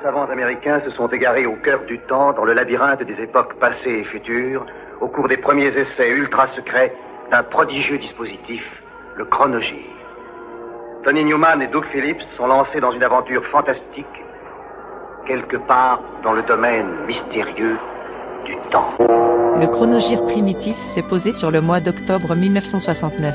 savants américains se sont égarés au cœur du temps, dans le labyrinthe des époques passées et futures, au cours des premiers essais ultra-secrets d'un prodigieux dispositif, le chronogir. Tony Newman et Doug Phillips sont lancés dans une aventure fantastique, quelque part dans le domaine mystérieux du temps. Le chronogir primitif s'est posé sur le mois d'octobre 1969.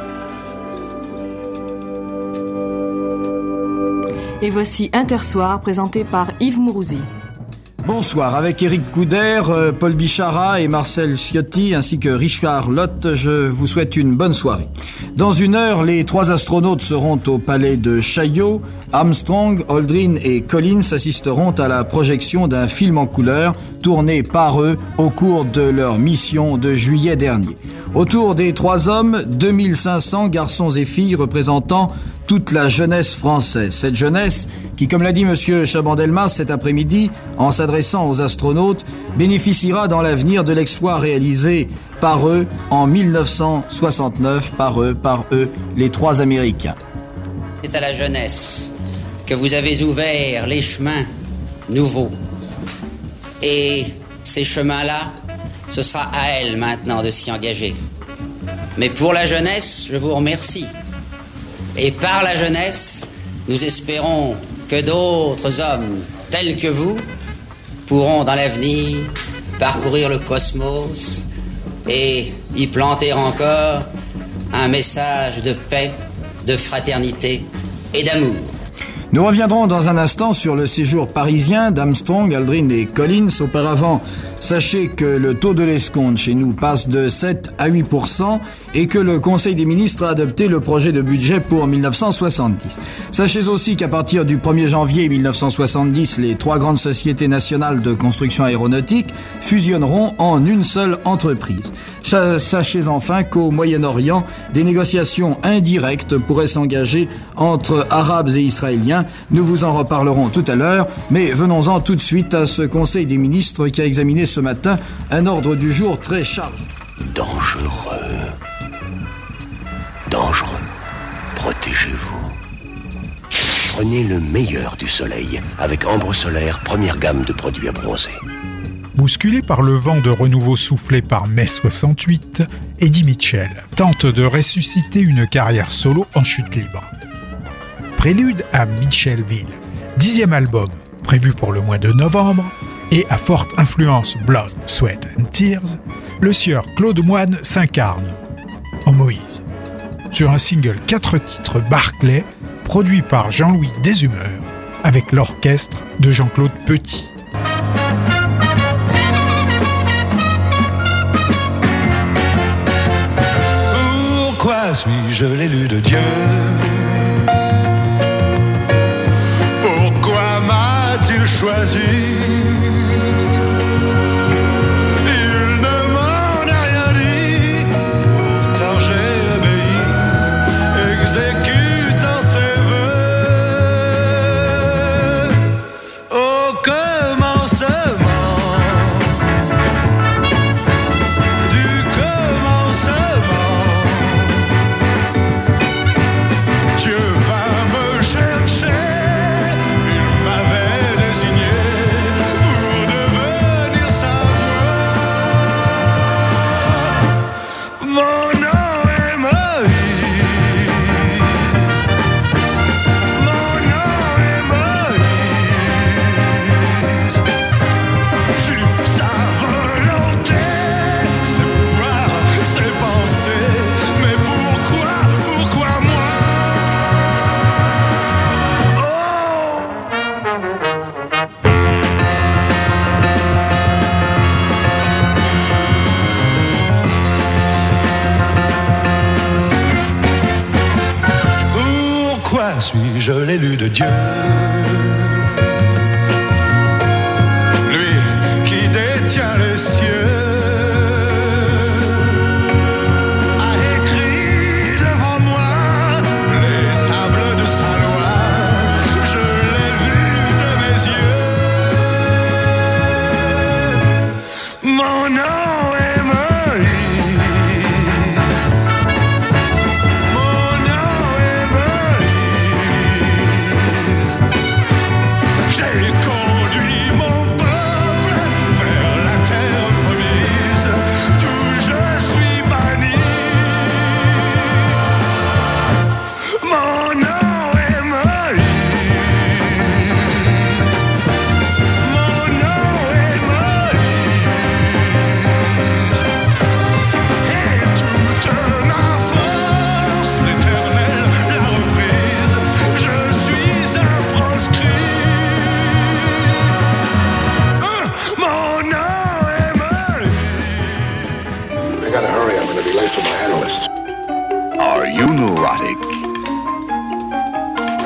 Et voici Intersoir, présenté par Yves Mourouzi. Bonsoir, avec Éric Couder, Paul Bichara et Marcel Ciotti, ainsi que Richard Lotte, je vous souhaite une bonne soirée. Dans une heure, les 3 astronautes seront au palais de Chaillot. Armstrong, Aldrin et Collins assisteront à la projection d'un film en couleur tourné par eux au cours de leur mission de juillet dernier. Autour des 3 hommes, 2500 garçons et filles représentant toute la jeunesse française. Cette jeunesse qui, comme l'a dit M. Chaban-Delmas cet après-midi, en s'adressant aux astronautes, bénéficiera dans l'avenir de l'exploit réalisé par eux en 1969, par eux, les 3 Américains. C'est à la jeunesse que vous avez ouvert les chemins nouveaux. Et ces chemins-là, ce sera à elle maintenant de s'y engager. Mais pour la jeunesse, je vous remercie. Et par la jeunesse, nous espérons que d'autres hommes tels que vous pourront dans l'avenir parcourir le cosmos et y planter encore un message de paix, de fraternité et d'amour. Nous reviendrons dans un instant sur le séjour parisien d'Armstrong, Aldrin et Collins. Auparavant, sachez que le taux de l'escompte chez nous passe de 7 à 8% et que le Conseil des ministres a adopté le projet de budget pour 1970. Sachez aussi qu'à partir du 1er janvier 1970, les 3 grandes sociétés nationales de construction aéronautique fusionneront en une seule entreprise. Sachez enfin qu'au Moyen-Orient, des négociations indirectes pourraient s'engager entre Arabes et Israéliens. Nous vous en reparlerons tout à l'heure, mais venons-en tout de suite à ce Conseil des ministres qui a examiné ce matin un ordre du jour très chargé. Dangereux. Protégez-vous. Prenez le meilleur du soleil avec Ambre Solaire, première gamme de produits à bronzer. Bousculé par le vent de renouveau soufflé par mai 68, Eddie Mitchell tente de ressusciter une carrière solo en chute libre. Prélude à Mitchellville, 10e album prévu pour le mois de novembre, et à forte influence Blood, Sweat and Tears, le sieur Claude Moine s'incarne en Moïse sur un single 4 titres Barclay produit par Jean-Louis Deshumeurs avec l'orchestre de Jean-Claude Petit. Pourquoi suis-je l'élu de Dieu? Pourquoi m'a-t-il choisi? Exécutant ses vœux au commencement du commencement, Dieu va me chercher. Il m'avait désigné pour devenir sa voix. Mon nom est Moïse. Suis-je l'élu de Dieu? Lui qui détient les cieux a écrit devant moi les tables de sa loi. Je l'ai vu de mes yeux. Mon nom est Moïse. Mon nom est Moïse.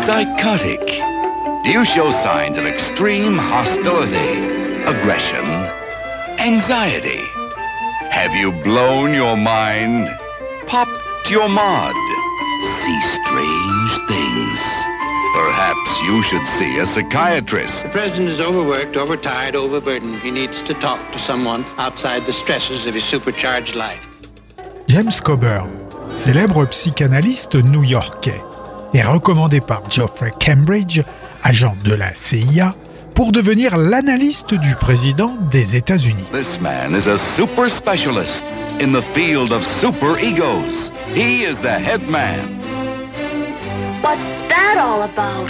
psychotic? Do you show signs of extreme hostility, aggression, anxiety? Have you blown your mind? Popped your mod? See strange things? Perhaps you should see a psychiatrist. The president is overworked, overtired, overburdened. He needs to talk to someone outside the stresses of his supercharged life. James Coburn, célèbre psychanalyste new-yorkais, est recommandé par Geoffrey Cambridge, agent de la CIA, pour devenir l'analyste du président des États-Unis. This man is a super specialist in the field of super egos. He is the head man. What's that all about?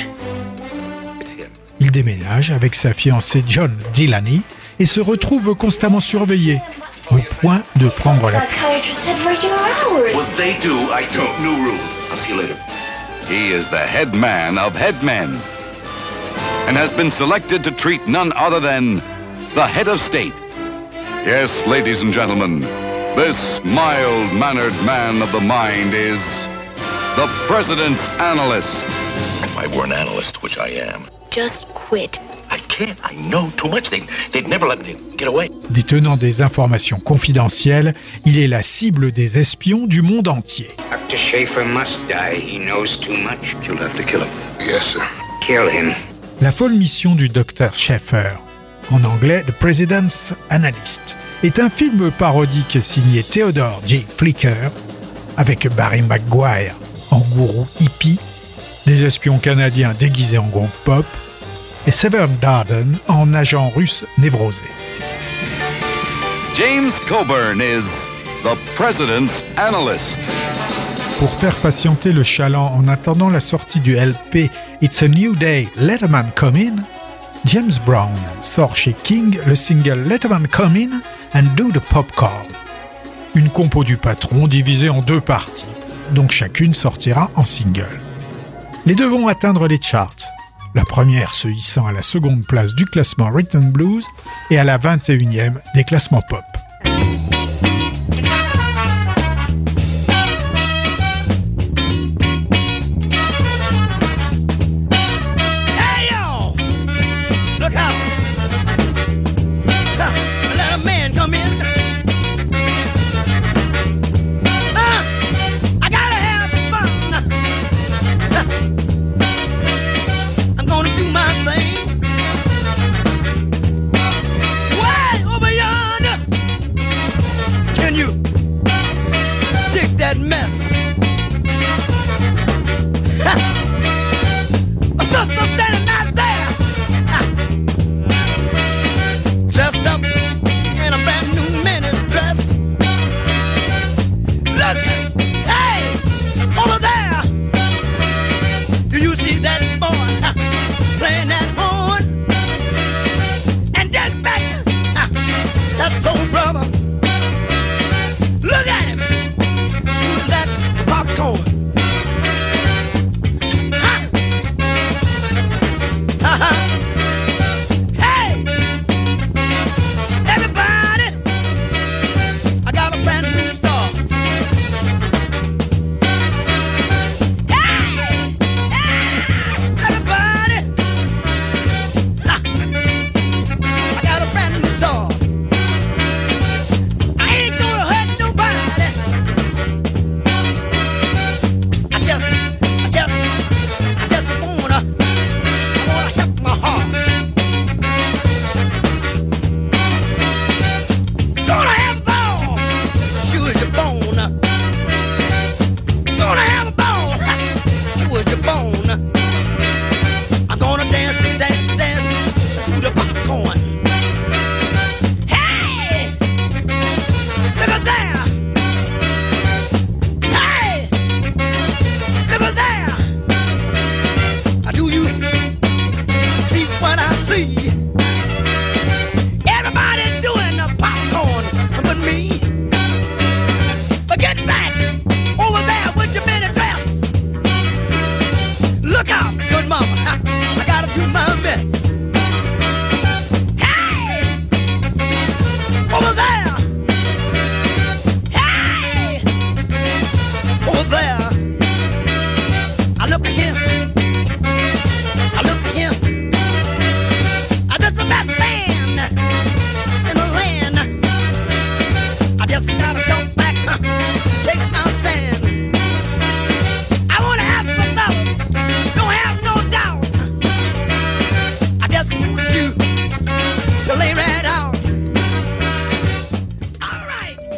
Il déménage avec sa fiancée John Delaney et se retrouve constamment surveillé, au point de prendre la fuite. What they do, I don't know rules. I'll see you later. He is the head man of headmen and has been selected to treat none other than the head of state. Yes, ladies and gentlemen, this mild-mannered man of the mind is the president's analyst. If I were an analyst, which I am. Just quit. I can't. I know too much. They'd never let me get away. Détenant des informations confidentielles, il est la cible des espions du monde entier. Dr. Schaefer must die. He knows too much. You'll have to kill him. Yes, sir. Kill him. La folle mission du Dr. Schaefer, en anglais The President's Analyst, est un film parodique signé Theodore J. Flicker, avec Barry McGuire en gourou hippie, des espions canadiens déguisés en groupe pop, et Severn Darden en agent russe névrosé. James Coburn is the president's analyst. Pour faire patienter le chaland en attendant la sortie du LP It's a New Day, Letterman Come In, James Brown sort chez King le single Letterman Come In and Do the Popcorn. Une compo du patron divisée en deux parties, donc chacune sortira en single. Les deux vont atteindre les charts, la première se hissant à la seconde place du classement Rhythm and Blues et à la 21e des classements pop.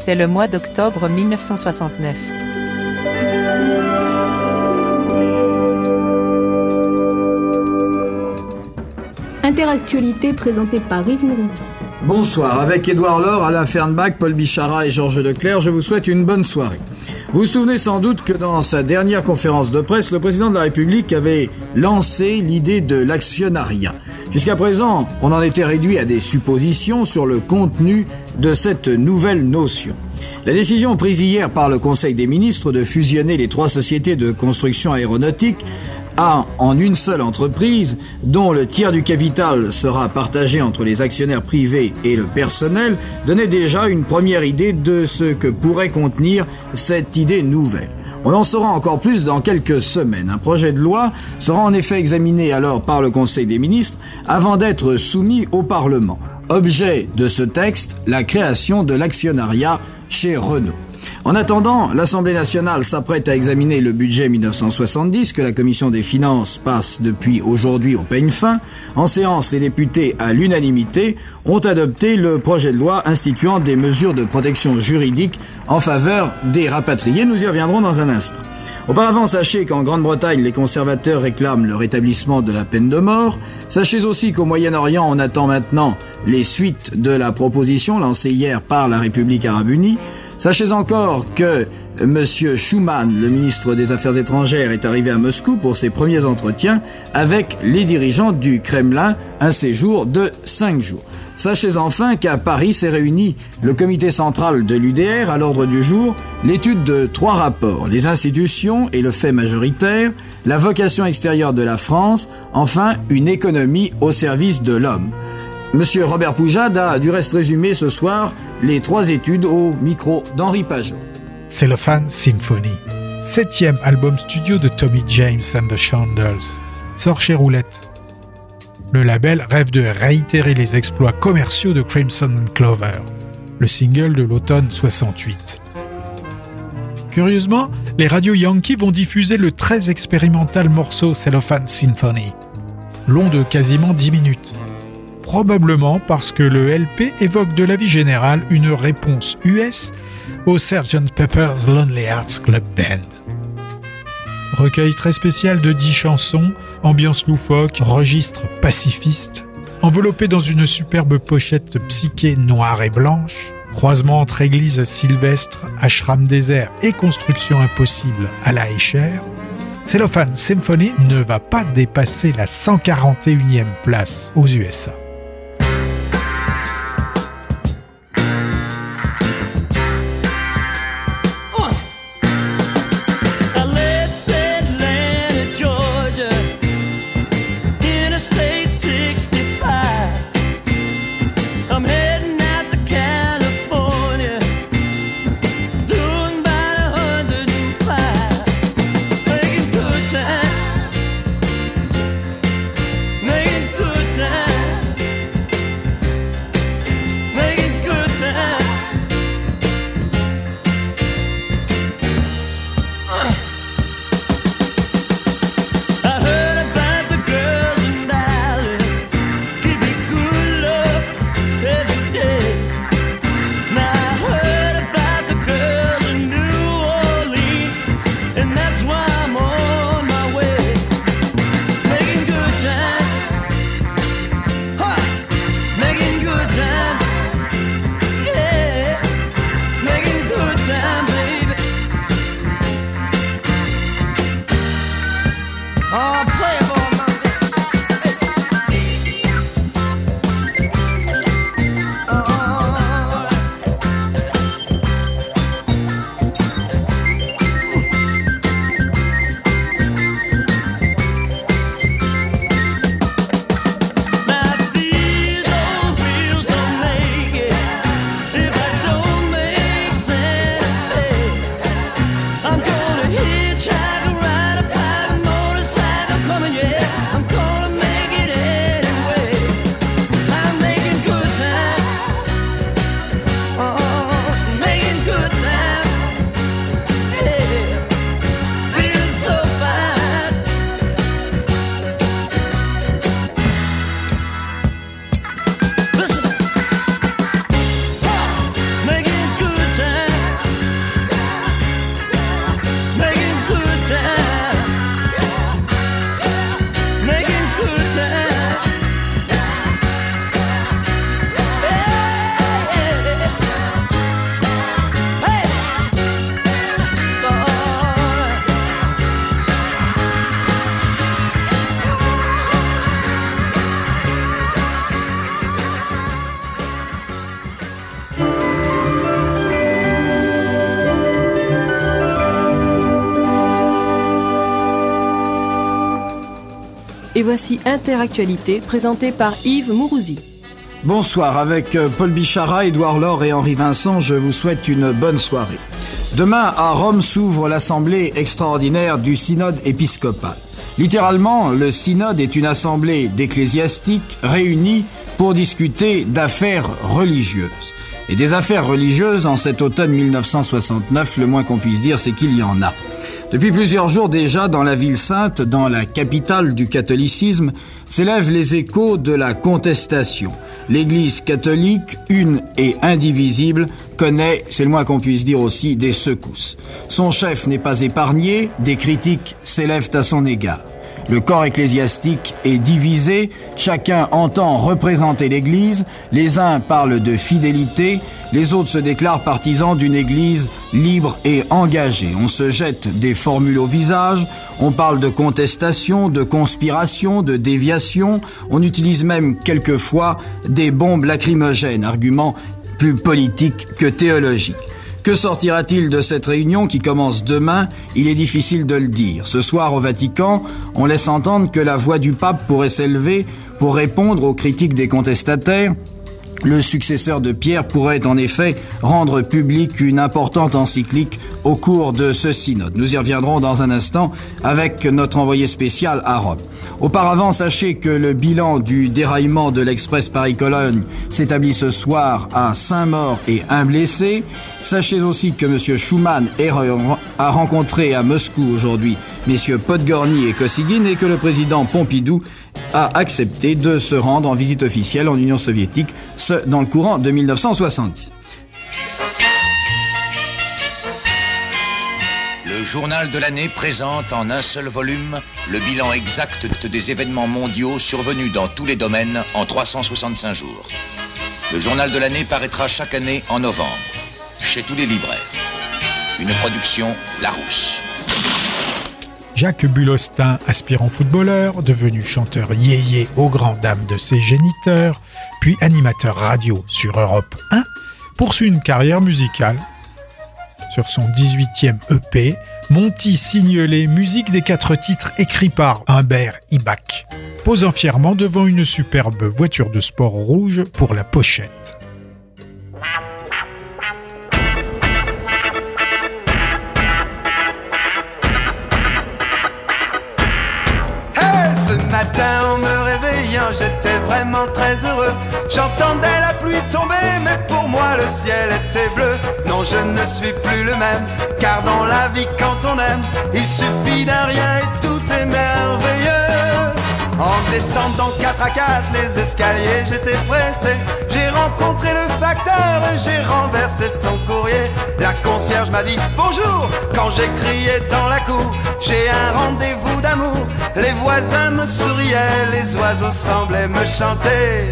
c'est le mois d'octobre 1969. Interactualité présentée par Yves Mourouzi. Bonsoir, avec Édouard Laure, Alain Fernbach, Paul Bichara et Georges Leclerc, je vous souhaite une bonne soirée. Vous vous souvenez sans doute que dans sa dernière conférence de presse, le président de la République avait lancé l'idée de l'actionnariat. Jusqu'à présent, on en était réduit à des suppositions sur le contenu de cette nouvelle notion. La décision prise hier par le Conseil des ministres de fusionner les 3 sociétés de construction aéronautique en une seule entreprise, dont le tiers du capital sera partagé entre les actionnaires privés et le personnel, donnait déjà une première idée de ce que pourrait contenir cette idée nouvelle. On en saura encore plus dans quelques semaines. Un projet de loi sera en effet examiné alors par le Conseil des ministres avant d'être soumis au Parlement. Objet de ce texte, la création de l'actionnariat chez Renault. En attendant, l'Assemblée nationale s'apprête à examiner le budget 1970 que la Commission des finances passe depuis aujourd'hui au peigne fin. En séance, les députés, à l'unanimité, ont adopté le projet de loi instituant des mesures de protection juridique en faveur des rapatriés. Nous y reviendrons dans un instant. Auparavant, sachez qu'en Grande-Bretagne, les conservateurs réclament le rétablissement de la peine de mort. Sachez aussi qu'au Moyen-Orient, on attend maintenant les suites de la proposition lancée hier par la République arabe unie. Sachez encore que M. Schuman, le ministre des Affaires étrangères, est arrivé à Moscou pour ses premiers entretiens avec les dirigeants du Kremlin, un séjour de 5 jours. Sachez enfin qu'à Paris s'est réuni le comité central de l'UDR à l'ordre du jour, l'étude de 3 rapports, les institutions et le fait majoritaire, la vocation extérieure de la France, enfin une économie au service de l'homme. Monsieur Robert Poujade a du reste résumé ce soir les 3 études au micro d'Henri Pajot. Cellophane Symphony, 7e album studio de Tommy James and the Chandlers, sort chez Roulette. Le label rêve de réitérer les exploits commerciaux de Crimson and Clover, le single de l'automne 68. Curieusement, les radios Yankees vont diffuser le très expérimental morceau Cellophane Symphony, long de quasiment 10 minutes. Probablement parce que le LP évoque de la vie générale une réponse US au Sgt. Pepper's Lonely Hearts Club Band. Recueil très spécial de 10 chansons, ambiance loufoque, registre pacifiste, enveloppé dans une superbe pochette psyché noire et blanche, croisement entre église sylvestre, ashram désert et construction impossible à la Escher, Cellophane Symphony ne va pas dépasser la 141e place aux USA. Making good time. Et voici Interactualité, présentée par Yves Mourouzi. Bonsoir, avec Paul Bichara, Édouard Laure et Henri Vincent, je vous souhaite une bonne soirée. Demain, à Rome, s'ouvre l'assemblée extraordinaire du synode épiscopal. Littéralement, le synode est une assemblée d'ecclésiastiques réunis pour discuter d'affaires religieuses. Et des affaires religieuses, en cet automne 1969, le moins qu'on puisse dire, c'est qu'il y en a. Depuis plusieurs jours déjà, dans la ville sainte, dans la capitale du catholicisme, s'élèvent les échos de la contestation. L'Église catholique, une et indivisible, connaît, c'est le moins qu'on puisse dire aussi, des secousses. Son chef n'est pas épargné, des critiques s'élèvent à son égard. Le corps ecclésiastique est divisé, chacun entend représenter l'Église, les uns parlent de fidélité, les autres se déclarent partisans d'une Église libre et engagée. On se jette des formules au visage, on parle de contestation, de conspiration, de déviation, on utilise même quelquefois des bombes lacrymogènes, argument plus politique que théologique. Que sortira-t-il de cette réunion qui commence demain? Il est difficile de le dire. Ce soir au Vatican, on laisse entendre que la voix du pape pourrait s'élever pour répondre aux critiques des contestataires. Le successeur de Pierre pourrait en effet rendre publique une importante encyclique au cours de ce synode. Nous y reviendrons dans un instant avec notre envoyé spécial à Rome. Auparavant, sachez que le bilan du déraillement de l'express Paris-Cologne s'établit ce soir à 5 morts et 1 blessé. Sachez aussi que M. Schuman a rencontré à Moscou aujourd'hui messieurs Podgorny et Kosygin et que le président Pompidou a accepté de se rendre en visite officielle en Union soviétique, ce dans le courant de 1970. Le journal de l'année présente en un seul volume le bilan exact des événements mondiaux survenus dans tous les domaines en 365 jours. Le journal de l'année paraîtra chaque année en novembre, chez tous les libraires. Une production Larousse. Jacques Bulostin, aspirant footballeur, devenu chanteur yéyé aux grandes dames de ses géniteurs, puis animateur radio sur Europe 1, poursuit une carrière musicale. Sur son 18e EP, Monty signe les musiques des 4 titres écrits par Humbert Ibach, posant fièrement devant une superbe voiture de sport rouge pour la pochette. Ce matin en me réveillant, j'étais vraiment très heureux. J'entendais la pluie tomber, mais pour moi le ciel était bleu. Non, je ne suis plus le même, car dans la vie quand on aime, il suffit d'un rien et tout est merveilleux. En descendant 4 à 4 les escaliers, j'étais pressé. J'ai rencontré le facteur et j'ai renversé son courrier. La concierge m'a dit bonjour quand j'ai crié dans la cour. J'ai un rendez-vous d'amour. Les voisins me souriaient, les oiseaux semblaient me chanter.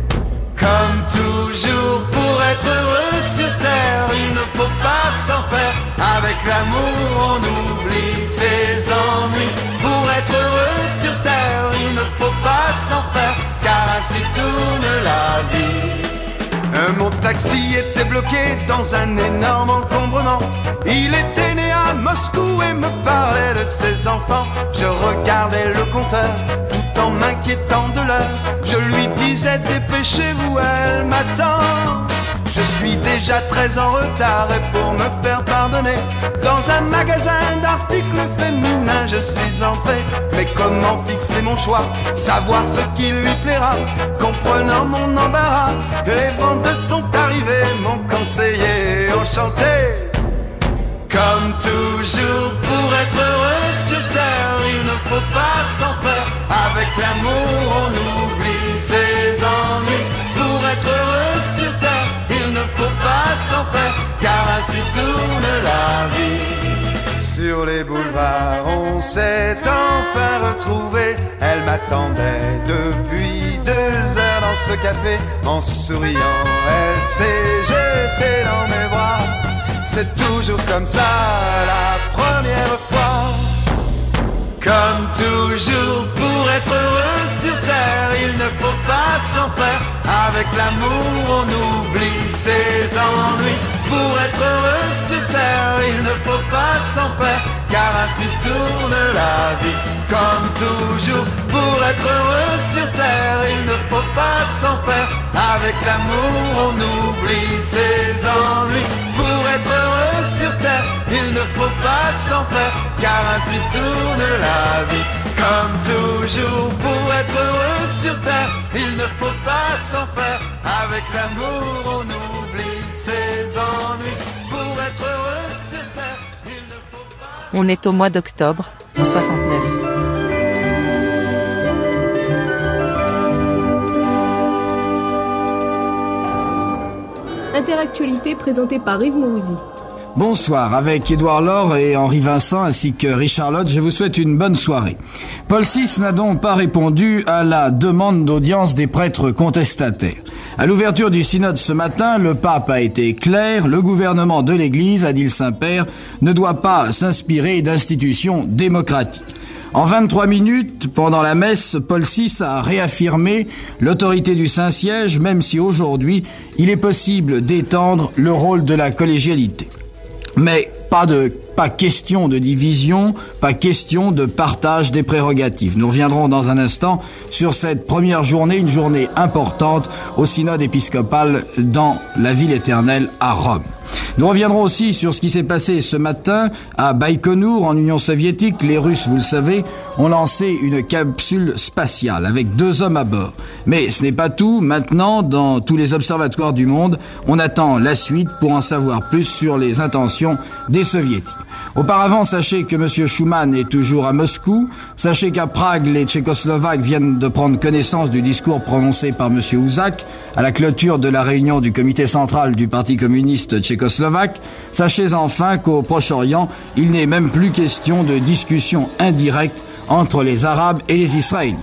Comme toujours, pour être heureux sur terre, il ne faut pas s'en faire. Avec l'amour, on oublie ses ennuis. Pour être heureux sur terre, il ne faut pas s'en faire, car ainsi tourne la vie. Mon taxi était bloqué dans un énorme encombrement. Il était né à Moscou et me parlait de ses enfants. Je regardais le compteur tout en m'inquiétant de l'heure. Je lui disais dépêchez-vous, elle m'attend. Je suis déjà très en retard et pour me faire pardonner, dans un magasin d'articles féminins je suis entré. Mais comment fixer mon choix, savoir ce qui lui plaira? Comprenant mon embarras, les vendes sont arrivées, m'ont conseillé, ont chanté. Comme toujours, pour être heureux sur terre, il ne faut pas s'en faire. Avec l'amour, on oublie ses ennuis. Pour être heureux sur terre, il ne faut pas s'en faire, car ainsi tourne la vie. Sur les boulevards, on s'est enfin retrouvés. Elle m'attendait depuis 2 heures dans ce café. En souriant, elle s'est jetée dans mes bras. C'est toujours comme ça la première fois. Comme toujours, pour être heureux sur terre, il ne faut pas s'en faire. Avec Avec l'amour on oublie ses ennuis. Pour être heureux sur terre il ne faut pas s'en faire, car ainsi tourne la vie. Comme toujours, pour être heureux sur terre il ne faut pas s'en faire. Avec l'amour on oublie ses ennuis. Pour être heureux sur terre il ne faut pas s'en faire, car ainsi tourne la vie. Comme toujours, pour être heureux sur terre il ne faut pas s'en faire. Avec l'amour on oublie ses ennuis. Pour être heureux sur terre il ne faut pas... On est au mois d'octobre, en 69. Interactualité présentée par Yves Mourouzi. Bonsoir, avec Édouard Laure et Henri Vincent ainsi que Richard Lott, je vous souhaite une bonne soirée. Paul VI n'a donc pas répondu à la demande d'audience des prêtres contestataires. À l'ouverture du synode ce matin, le pape a été clair, le gouvernement de l'Église, a dit le Saint-Père, ne doit pas s'inspirer d'institutions démocratiques. En 23 minutes, pendant la messe, Paul VI a réaffirmé l'autorité du Saint-Siège, même si aujourd'hui, il est possible d'étendre le rôle de la collégialité. Mais pas question de division, pas question de partage des prérogatives. Nous reviendrons dans un instant sur cette première journée, une journée importante au synode épiscopal dans la ville éternelle à Rome. Nous reviendrons aussi sur ce qui s'est passé ce matin à Baïkonour, en Union soviétique. Les Russes, vous le savez, ont lancé une capsule spatiale avec 2 hommes à bord. Mais ce n'est pas tout. Maintenant, dans tous les observatoires du monde, on attend la suite pour en savoir plus sur les intentions des soviétiques. Auparavant, sachez que M. Schuman est toujours à Moscou. Sachez qu'à Prague, les Tchécoslovaques viennent de prendre connaissance du discours prononcé par M. Huzak à la clôture de la réunion du comité central du Parti communiste tchécoslovaque. Sachez enfin qu'au Proche-Orient, il n'est même plus question de discussion indirecte entre les Arabes et les Israéliens.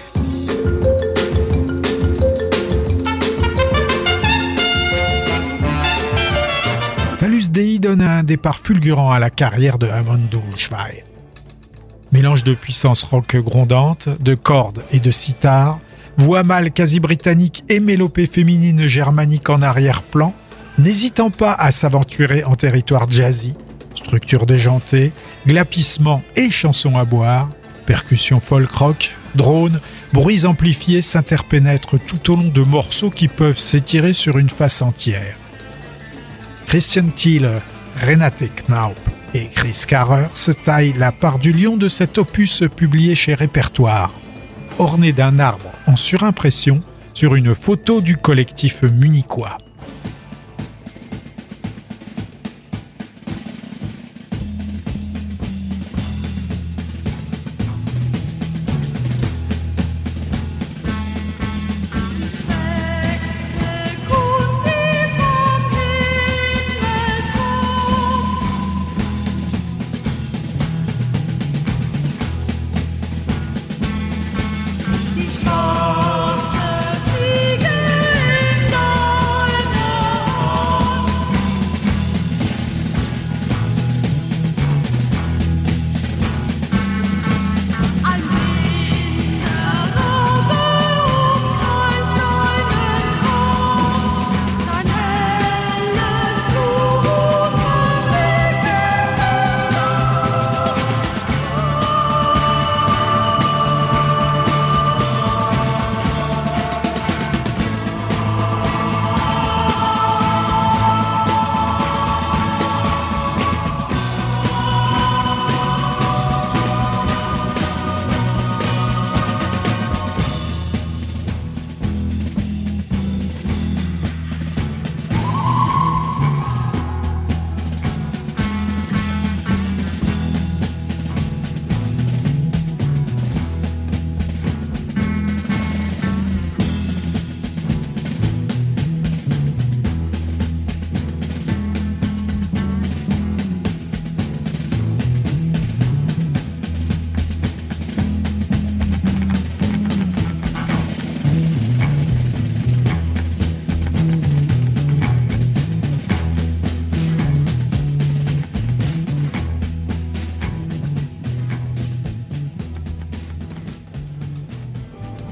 Palus Dei donne un départ fulgurant à la carrière de Amon Dulcfai. Mélange de puissance rock grondante, de cordes et de sitar, voix mâle quasi-britannique et mélopée féminine germanique en arrière-plan, n'hésitant pas à s'aventurer en territoire jazzy, structure déjantée, glapissement et chansons à boire, percussions folk-rock, drones, bruits amplifiés s'interpénètrent tout au long de morceaux qui peuvent s'étirer sur une face entière. Christian Thiele, Renate Knaup et Chris Carrer se taillent la part du lion de cet opus publié chez Répertoire, orné d'un arbre en surimpression sur une photo du collectif munichois.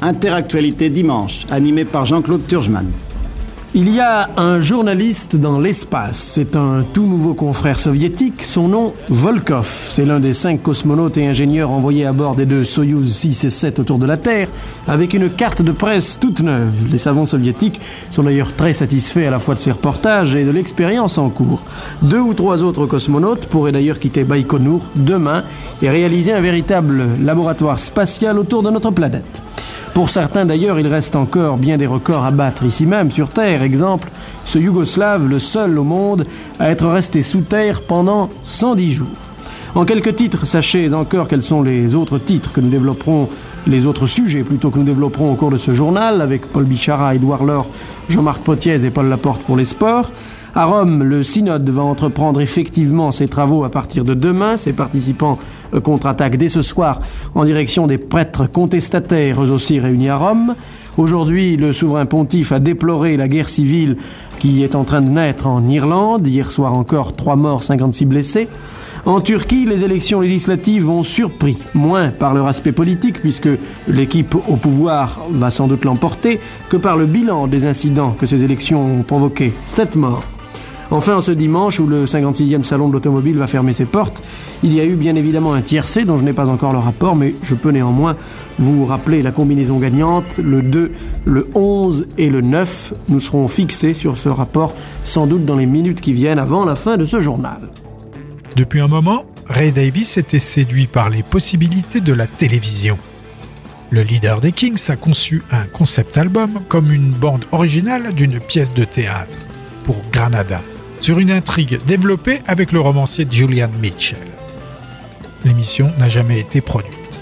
Interactualité dimanche, animé par Jean-Claude Turgeman. Il y a un journaliste dans l'espace. C'est un tout nouveau confrère soviétique. Son nom, Volkov. C'est l'un des 5 cosmonautes et ingénieurs envoyés à bord des 2 Soyouz 6 et 7 autour de la Terre, avec une carte de presse toute neuve. Les savants soviétiques sont d'ailleurs très satisfaits à la fois de ces reportages et de l'expérience en cours. 2 ou 3 autres cosmonautes pourraient d'ailleurs quitter Baïkonour demain et réaliser un véritable laboratoire spatial autour de notre planète. Pour certains d'ailleurs, il reste encore bien des records à battre ici même sur Terre. Exemple, ce Yougoslave, le seul au monde à être resté sous terre pendant 110 jours. En quelques titres, sachez encore quels sont les autres titres que nous développerons, les autres sujets plutôt que nous développerons au cours de ce journal avec Paul Bichara, Édouard Laure, Jean-Marc Potiez et Paul Laporte pour les sports. À Rome, le synode va entreprendre effectivement ses travaux à partir de demain. Ses participants contre-attaquent dès ce soir en direction des prêtres contestataires, eux aussi réunis à Rome. Aujourd'hui, le souverain pontife a déploré la guerre civile qui est en train de naître en Irlande. Hier soir encore, 3 morts, 56 blessés. En Turquie, les élections législatives ont surpris, moins par leur aspect politique, puisque l'équipe au pouvoir va sans doute l'emporter, que par le bilan des incidents que ces élections ont provoqué. 7 morts. Enfin, ce dimanche, où le 56e salon de l'automobile va fermer ses portes, il y a eu bien évidemment un tiercé dont je n'ai pas encore le rapport, mais je peux néanmoins vous rappeler la combinaison gagnante, le 2, le 11 et le 9. Nous serons fixés sur ce rapport sans doute dans les minutes qui viennent avant la fin de ce journal. Depuis un moment, Ray Davies était séduit par les possibilités de la télévision. Le leader des Kings a conçu un concept album comme une bande originale d'une pièce de théâtre pour Granada, sur une intrigue développée avec le romancier Julian Mitchell. L'émission n'a jamais été produite.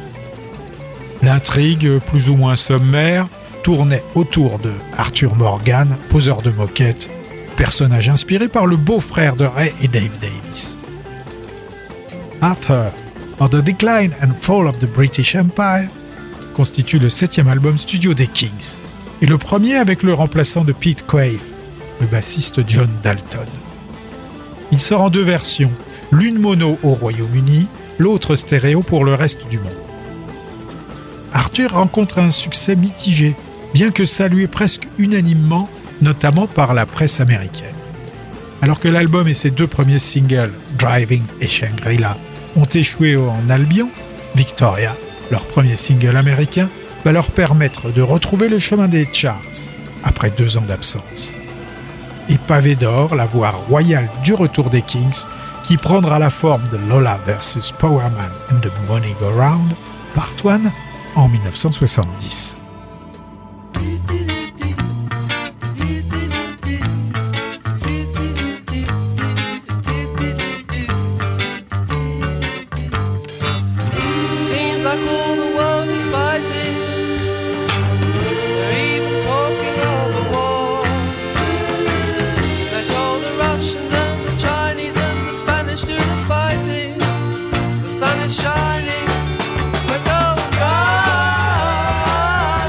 L'intrigue, plus ou moins sommaire, tournait autour de Arthur Morgan, poseur de moquettes, personnage inspiré par le beau-frère de Ray et Dave Davies. Arthur, or the Decline and Fall of the British Empire, constitue le 7e album studio des Kings, et le premier avec le remplaçant de Pete Quaife, le bassiste John Dalton. Il sort en 2 versions, l'une mono au Royaume-Uni, l'autre stéréo pour le reste du monde. Arthur rencontre un succès mitigé, bien que salué presque unanimement, notamment par la presse américaine. Alors que l'album et ses 2 premiers singles, Driving et Shangri-La, ont échoué en Albion, Victoria, leur premier single américain, va leur permettre de retrouver le chemin des charts après 2 ans d'absence. Et pavé d'or, la voie royale du retour des Kings, qui prendra la forme de Lola vs Powerman and the Money Go Round, Part 1, en 1970. Shining, we're going on.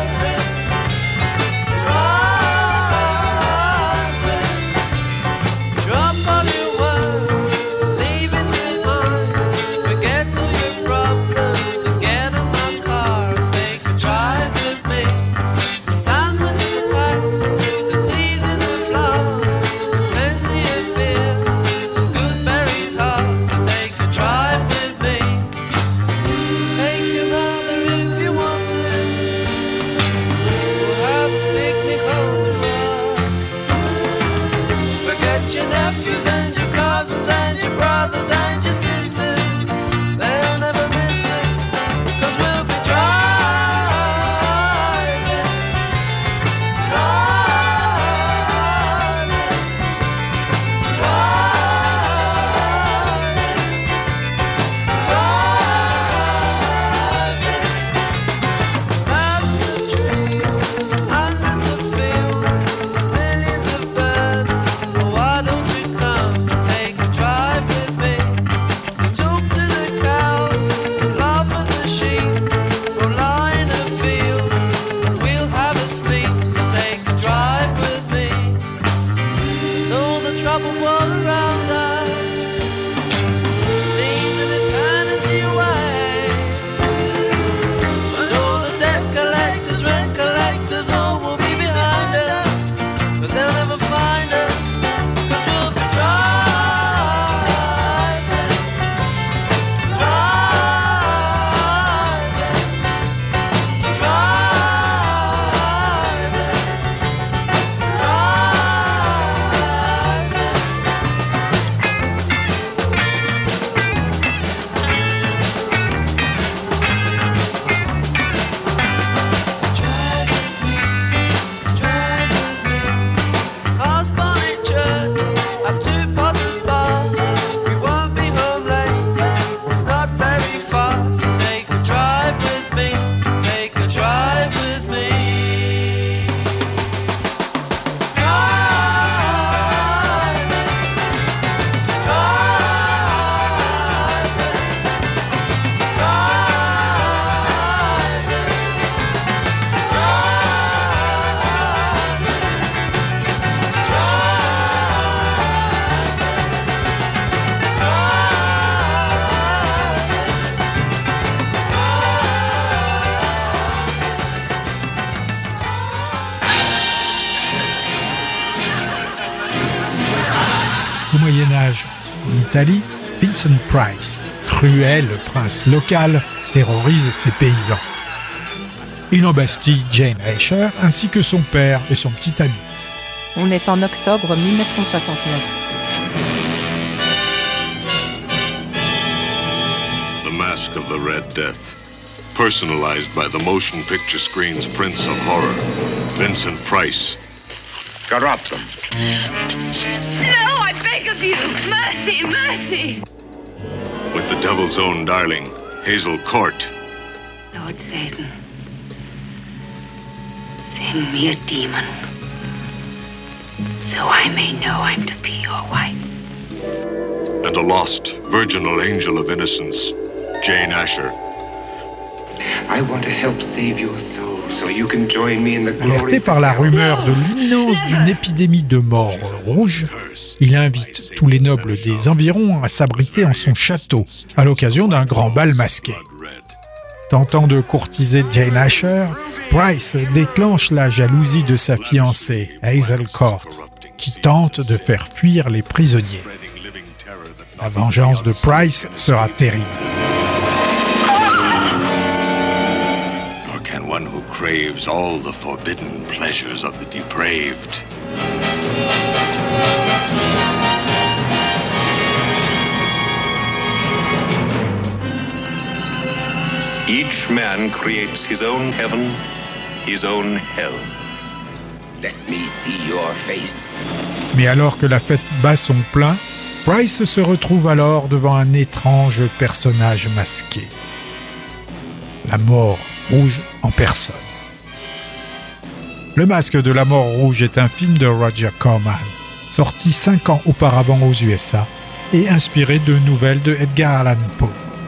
Moyen-Âge. En Italie, Vincent Price, cruel prince local, terrorise ses paysans. Il embastille Jane Asher ainsi que son père et son petit ami. On est en octobre 1969. The Mask of the Red Death, personalized by the motion picture screen's Prince of Horror, Vincent Price. Corrupt them. No, I beg of you! Mercy, mercy! With the devil's own darling, Hazel Court. Lord Satan, send me a demon, so I may know I'm to be your wife. And a lost, virginal angel of innocence, Jane Asher. I want to help save your soul so you can join me in the glory. Alerté par la rumeur de l'imminence d'une épidémie de mort rouge, il invite tous les nobles des environs à s'abriter en son château à l'occasion d'un grand bal masqué. Tentant de courtiser Jane Asher, Price déclenche la jalousie de sa fiancée, Hazel Court, qui tente de faire fuir les prisonniers. La vengeance de Price sera terrible. Nor can one who craves all the forbidden pleasures of the depraved. Each man creates his own heaven, his own hell. Let me see your face. Mais alors que la fête bat son plein, Price se retrouve alors devant un étrange personnage masqué. La mort rouge en personne. Le Masque de la mort rouge est un film de Roger Corman, sorti 5 ans auparavant aux USA et inspiré de nouvelles de Edgar Allan Poe.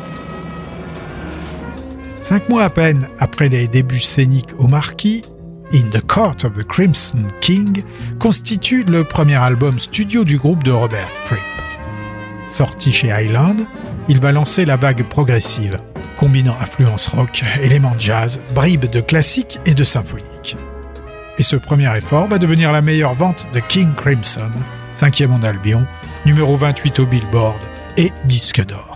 5 mois à peine après les débuts scéniques au Marquis, In the Court of the Crimson King constitue le premier album studio du groupe de Robert Fripp. Sorti chez Island, il va lancer la vague progressive, combinant influences rock, éléments jazz, bribes de classique et de symphonique. Et ce premier effort va devenir la meilleure vente de King Crimson, 5e en Albion, numéro 28 au Billboard et disque d'or.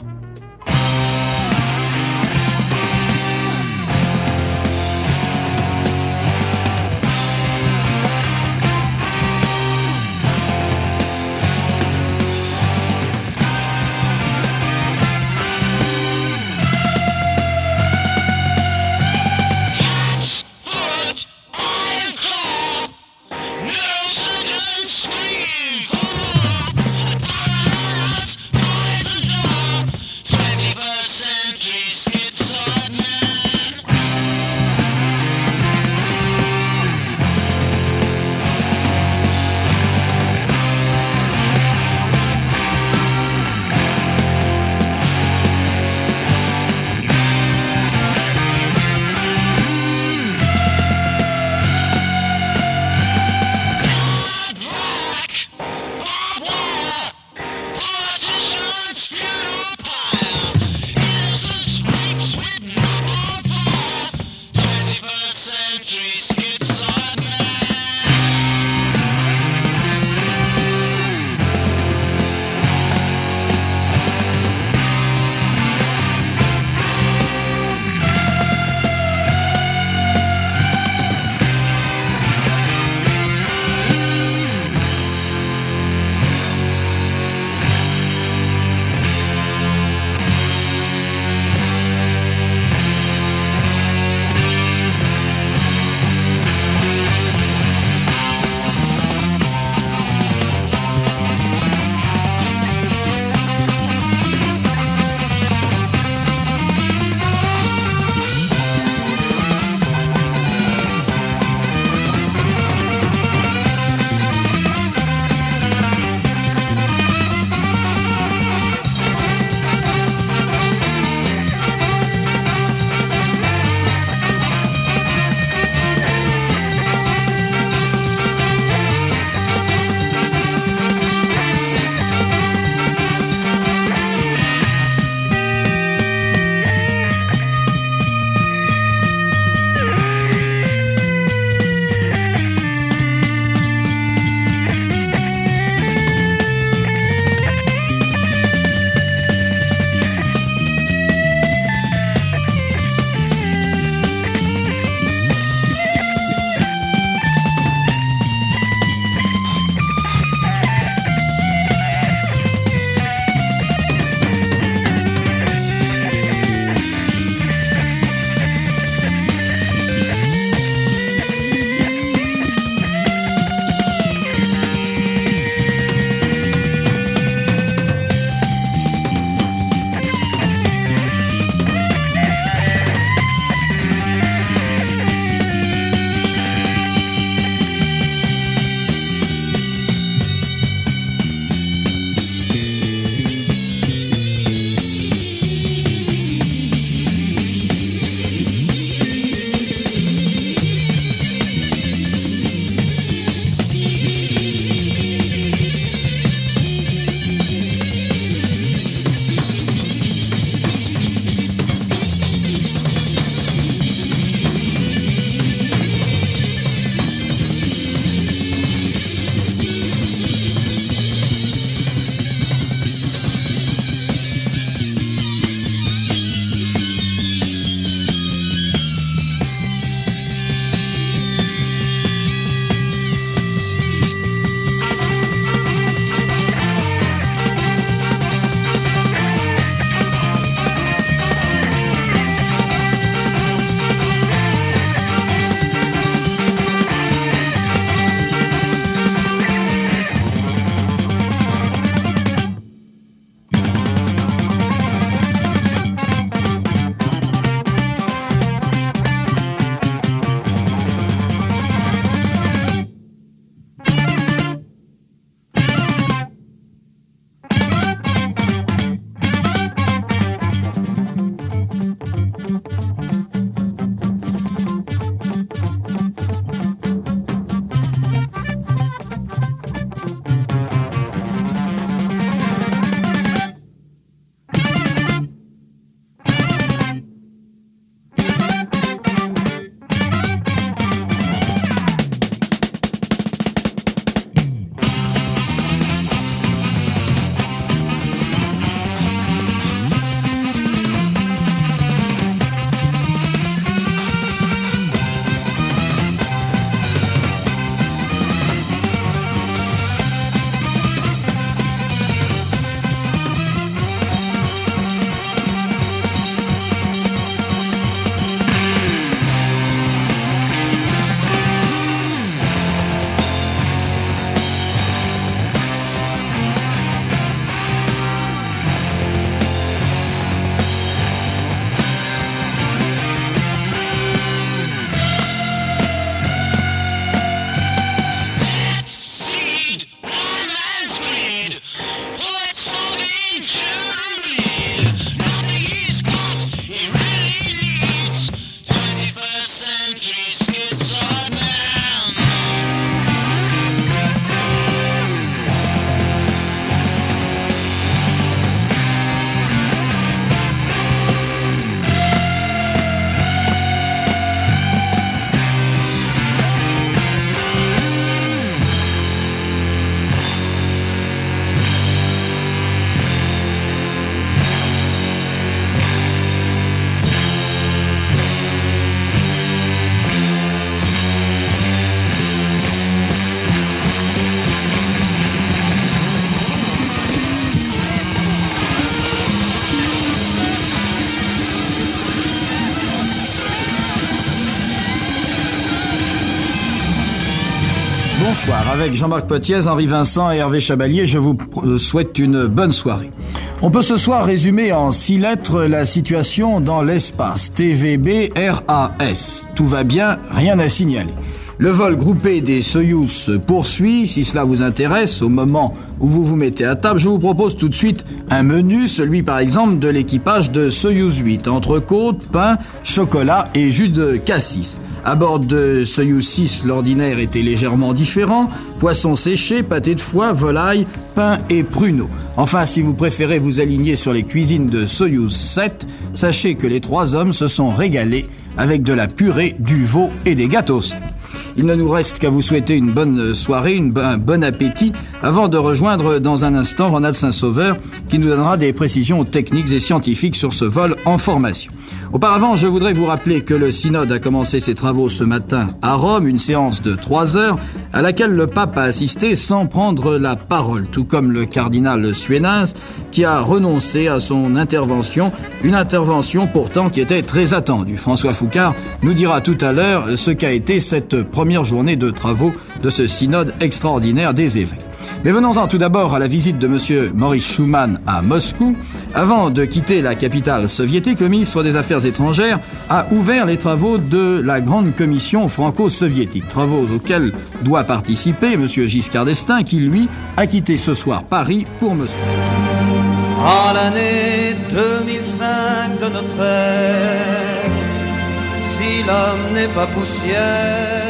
avec Jean-Marc Potiez, Henri Vincent et Hervé Chabalier. Je vous souhaite une bonne soirée. On peut ce soir résumer en 6 lettres la situation dans l'espace. TVB-RAS. Tout va bien, rien à signaler. Le vol groupé des Soyouz se poursuit. Si cela vous intéresse, au moment où vous vous mettez à table, je vous propose tout de suite un menu, celui par exemple de l'équipage de Soyouz 8. Entrecôte, pain, chocolat et jus de cassis. À bord de Soyouz 6, l'ordinaire était légèrement différent. Poisson séché, pâté de foie, volaille, pain et pruneaux. Enfin, si vous préférez vous aligner sur les cuisines de Soyouz 7, sachez que les 3 hommes se sont régalés avec de la purée, du veau et des gâteaux secs. Il ne nous reste qu'à vous souhaiter une bonne soirée, un bon appétit, avant de rejoindre dans un instant Ronald Saint-Sauveur, qui nous donnera des précisions techniques et scientifiques sur ce vol en formation. Auparavant, je voudrais vous rappeler que le synode a commencé ses travaux ce matin à Rome, une séance de 3 heures, à laquelle le pape a assisté sans prendre la parole, tout comme le cardinal Suénaz, qui a renoncé à son intervention, une intervention pourtant qui était très attendue. François Foucard nous dira tout à l'heure ce qu'a été cette première journée de travaux de ce synode extraordinaire des évêques. Mais venons-en tout d'abord à la visite de M. Maurice Schuman à Moscou. Avant de quitter la capitale soviétique, le ministre des Affaires étrangères a ouvert les travaux de la Grande Commission franco-soviétique. Travaux auxquels doit participer M. Giscard d'Estaing, qui, lui, a quitté ce soir Paris pour Moscou. En l'année 2005 de notre ère, si l'homme n'est pas poussière,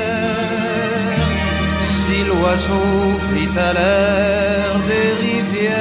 si l'oiseau vit à l'air des rivières.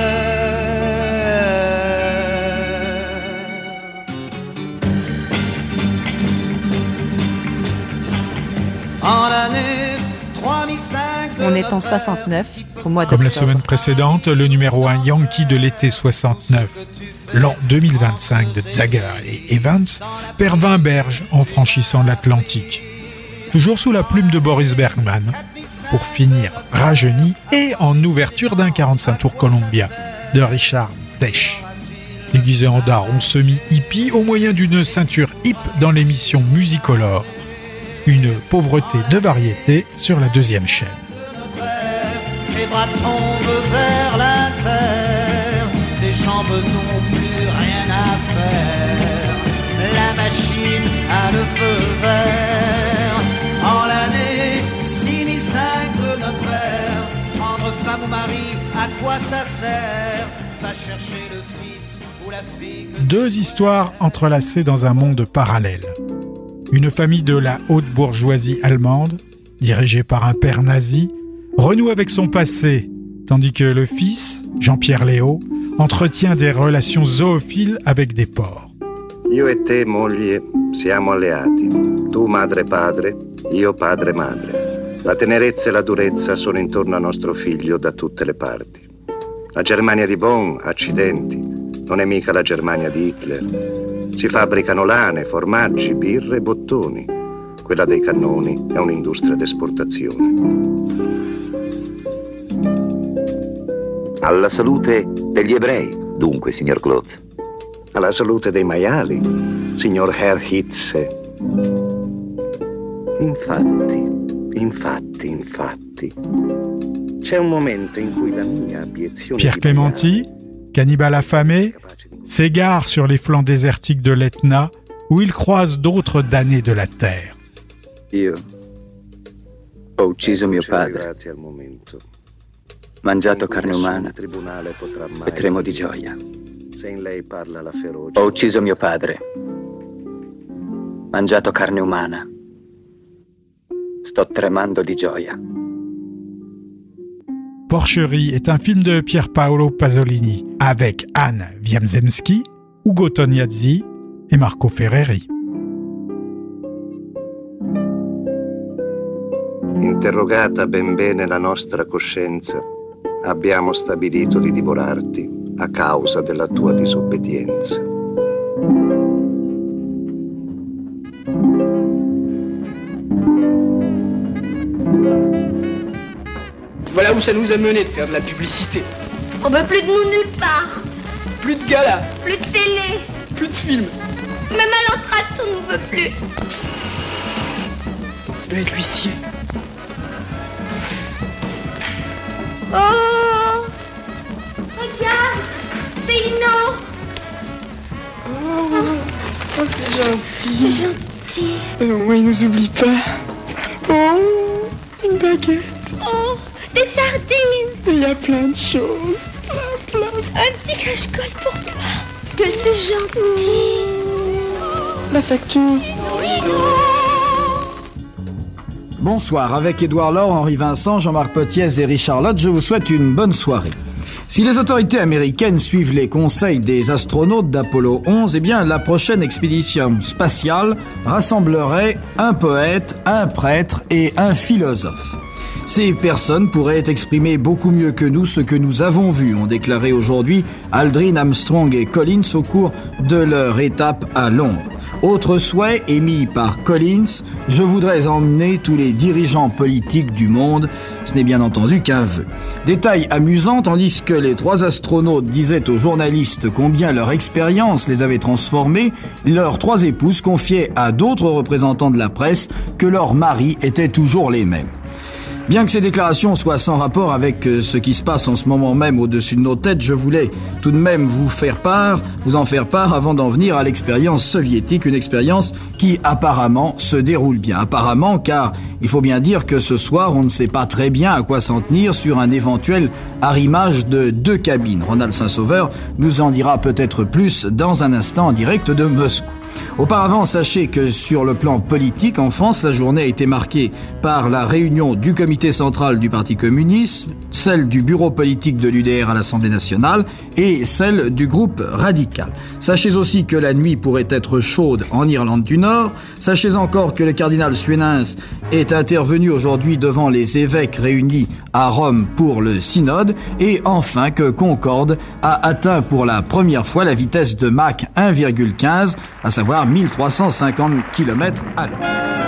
En l'année 3005 de On est en 69, au mois d'octobre. Comme la semaine précédente, le numéro 1 Yankee de l'été 69, l'an 2025 de Jagger et Evans, perd 20 berges en franchissant l'Atlantique. Toujours sous la plume de Boris Bergman, pour finir rajeuni et en ouverture d'un 45 tours Columbia de Richard Desch. Déguisé en daron semi-hippie au moyen d'une ceinture hip dans l'émission Musicolore. Une pauvreté de variété sur la 2e chaîne. Tes bras tombent vers la terre, tes jambes n'ont plus rien à faire. La machine a le feu vert. En l'année 6005 de notre ère, prendre femme ou mari, à quoi ça sert? Va chercher le fils ou la fille. 2 histoires entrelacées dans un monde parallèle. Une famille de la haute bourgeoisie allemande, dirigée par un père nazi, renoue avec son passé, tandis que le fils, Jean-Pierre Léo, entretient des relations zoophiles avec des porcs. Io e te, moglie, siamo alleati. Tu madre padre, io padre madre. La tenerezza e la durezza sono intorno a nostro figlio da tutte le parti. La Germania di Bonn, accidenti, non è mica la Germania di Hitler. Si fabbricano lane, formaggi, birre e bottoni. Quella dei cannoni è un'industria d'esportazione. Alla salute degli ebrei, dunque, signor Klotz. Alla salute dei maiali, signor Herr Hitze. Infatti. C'è un momento in cui la mia abiezione... Pierre Clémenti, cannibale affamé, s'égare sur les flancs désertiques de l'Etna où il croise d'autres damnés de la terre. Io ho ucciso mio padre, mangiato carne umana e tremo di gioia. Ho ucciso mio padre, mangiato carne umana, sto tremando di gioia. Porcherie est un film de Pier Paolo Pasolini avec Anne Wiazemski, Ugo Tognazzi et Marco Ferreri. Interrogata ben bene la nostra coscienza, abbiamo stabilito di divorarti a causa della tua disobbedienza. Voilà où ça nous a mené de faire de la publicité. On veut plus de nous nulle part. Plus de galas. Plus de télé. Plus de films. Même à l'entracte, on nous veut plus. Ça doit être l'huissier. Oh, regarde, c'est Ino. Oh, c'est gentil. C'est gentil. Au moins, il nous oublie pas. Oh, une baguette. Oh, des sardines. Il y a plein de choses. Plein. Un petit cache-colle pour toi. Que c'est gentil. La facture. Bonsoir, avec Édouard Laure, Henri Vincent, Jean-Marc Potiez et Richard Lott, je vous souhaite une bonne soirée. Si les autorités américaines suivent les conseils des astronautes d'Apollo 11, eh bien, la prochaine expédition spatiale rassemblerait un poète, un prêtre et un philosophe. Ces personnes pourraient exprimer beaucoup mieux que nous ce que nous avons vu, ont déclaré aujourd'hui Aldrin, Armstrong et Collins au cours de leur étape à Londres. Autre souhait émis par Collins, je voudrais emmener tous les dirigeants politiques du monde. Ce n'est bien entendu qu'un vœu. Détail amusant, tandis que les trois astronautes disaient aux journalistes combien leur expérience les avait transformés, leurs trois épouses confiaient à d'autres représentants de la presse que leurs maris étaient toujours les mêmes. Bien que ces déclarations soient sans rapport avec ce qui se passe en ce moment même au-dessus de nos têtes, je voulais tout de même vous en faire part avant d'en venir à l'expérience soviétique, une expérience qui apparemment se déroule bien. Apparemment, car il faut bien dire que ce soir, on ne sait pas très bien à quoi s'en tenir sur un éventuel arrimage de 2 cabines. Ronald Saint-Sauveur nous en dira peut-être plus dans un instant en direct de Moscou. Auparavant, sachez que sur le plan politique, en France, la journée a été marquée par la réunion du comité central du Parti communiste, celle du bureau politique de l'UDR à l'Assemblée nationale et celle du groupe radical. Sachez aussi que la nuit pourrait être chaude en Irlande du Nord. Sachez encore que le cardinal Suenens est intervenu aujourd'hui devant les évêques réunis à Rome pour le synode. Et enfin que Concorde a atteint pour la première fois la vitesse de Mach 1,15, à savoir 1350 km à l'heure.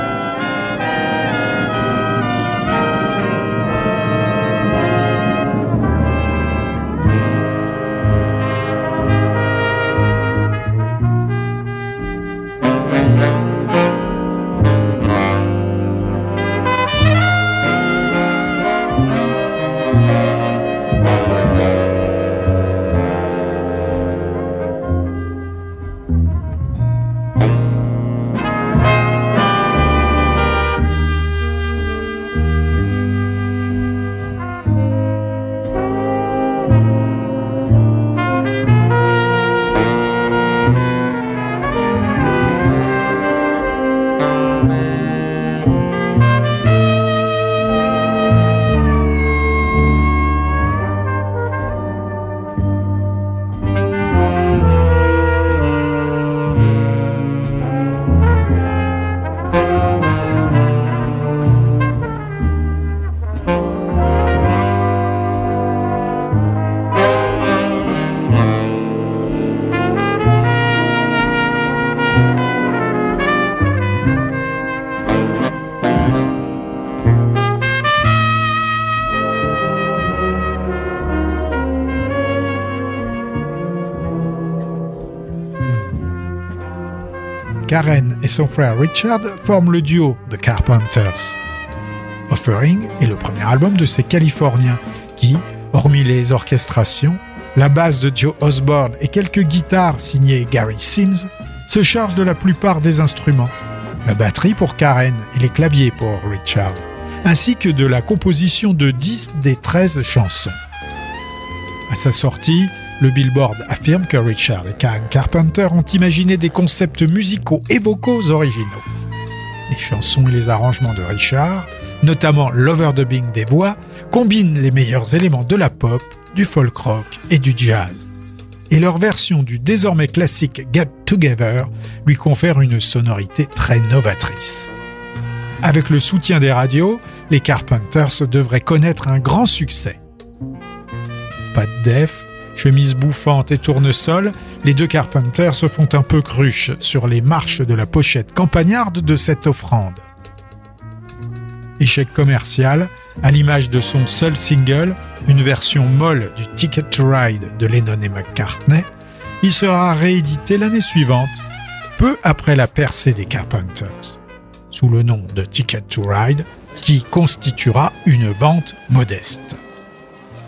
Karen et son frère Richard forment le duo The Carpenters. Offering est le premier album de ces Californiens qui, hormis les orchestrations, la basse de Joe Osborne et quelques guitares signées Gary Sims, se chargent de la plupart des instruments, la batterie pour Karen et les claviers pour Richard, ainsi que de la composition de 10 des 13 chansons. À sa sortie, le Billboard affirme que Richard et Karen Carpenter ont imaginé des concepts musicaux et vocaux originaux. Les chansons et les arrangements de Richard, notamment l'overdubbing des voix, combinent les meilleurs éléments de la pop, du folk rock et du jazz. Et leur version du désormais classique Get Together lui confère une sonorité très novatrice. Avec le soutien des radios, les Carpenters devraient connaître un grand succès. Pas de def, chemise bouffante et tournesol, les deux Carpenters se font un peu cruche sur les marches de la pochette campagnarde de cette offrande. Échec commercial, à l'image de son seul single, une version molle du Ticket to Ride de Lennon et McCartney, il sera réédité l'année suivante, peu après la percée des Carpenters, sous le nom de Ticket to Ride, qui constituera une vente modeste.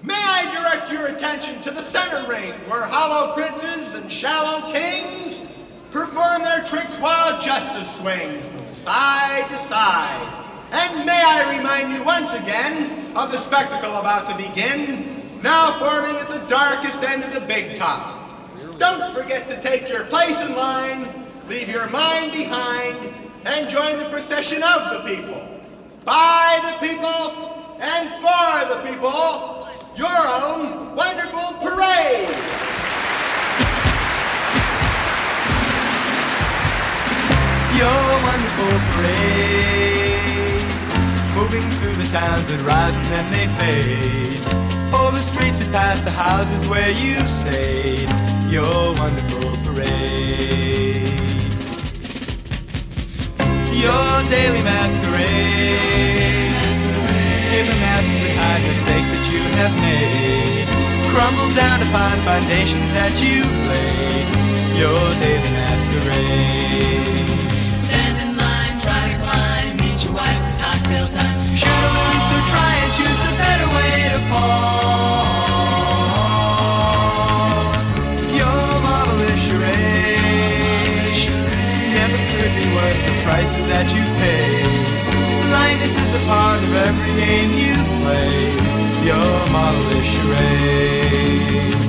May I direct your attention to the center ring, where hollow princes and shallow kings perform their tricks while justice swings from side to side. And may I remind you once again of the spectacle about to begin, now forming at the darkest end of the big top. Don't forget to take your place in line, leave your mind behind, and join the procession of the people. By the people and for the people, your own wonderful parade. Your wonderful parade, moving through the towns that rise and then they fade, over streets that pass the houses where you stayed. Your wonderful parade, your daily masquerade, giving after the kind of mistakes that you have made, crumble down upon foundations that you've laid. Your daily masquerade. Stand in line, try to climb, meet your wife at cocktail time. Should lose, so try and choose the better way to fall. Your marvelous charade never could be worth the prices that you pay. Blindness is a part of every game you play. Your marvelous charade.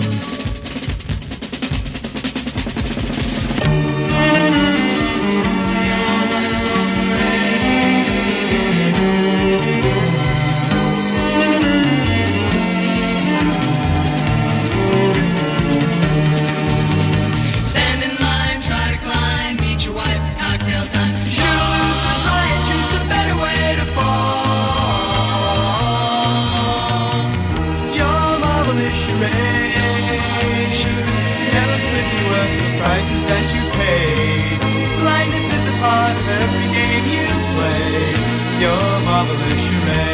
Your marvelous charade.